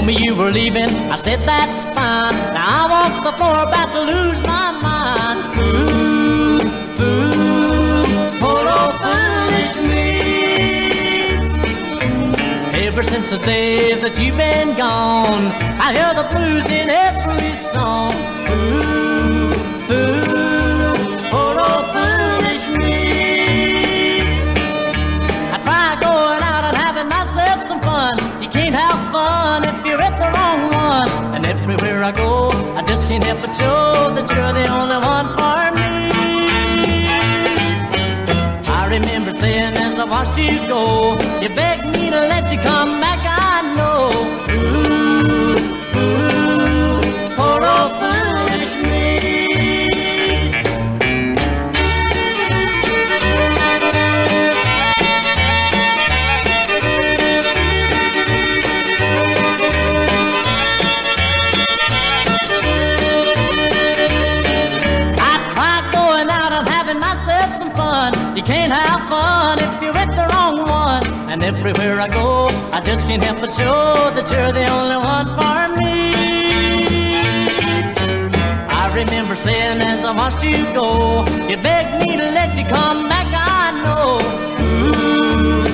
me you were leaving, I said that's fine. Now I'm off the floor about to lose my mind. Ooh, ooh, poor old foolish me. Ever since the day that you've been gone, I hear the blues in every song. Ooh, ooh, poor old foolish me. I try going out and having myself some fun. You can't have fun if you're at the wrong one. And everywhere I go, I just can't help but show that you're the only one for me. I remember saying as I watched you go, you begged me to let you come back, I know. Ooh, ooh, poor old foolish me. You can't have fun if you're at the wrong one. And everywhere I go, I just can't help but show that you're the only one for me. I remember saying as I watched you go, you begged me to let you come back, I know. Ooh,